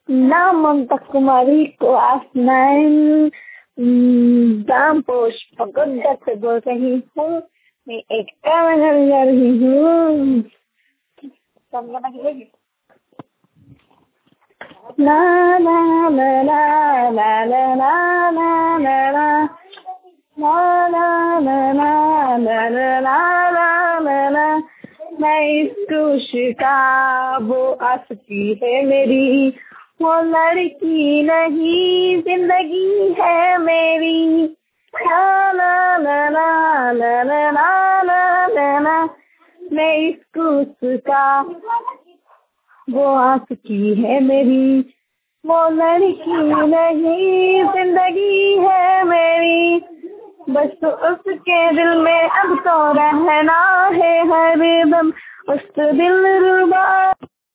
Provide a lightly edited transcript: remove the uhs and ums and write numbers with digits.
ना ममता कुमारी को आसमान दाम पोष पगड्डा से बोल रही हूँ। मैं एक कामन जा रही हूँ। ला ला ला ला ला ला ला ला ला ला ला ला ला ला ला। मैं इस का वो आसकी है मेरी, वो लड़की नहीं जिंदगी है मेरी। ला ला ला ला ला ला ला ला। मैं इस का वो आसकी है मेरी, वो लड़की नहीं जिंदगी है मेरी। बस उसके दिल में अब तो रहना है हरदम, उस दिल रुबा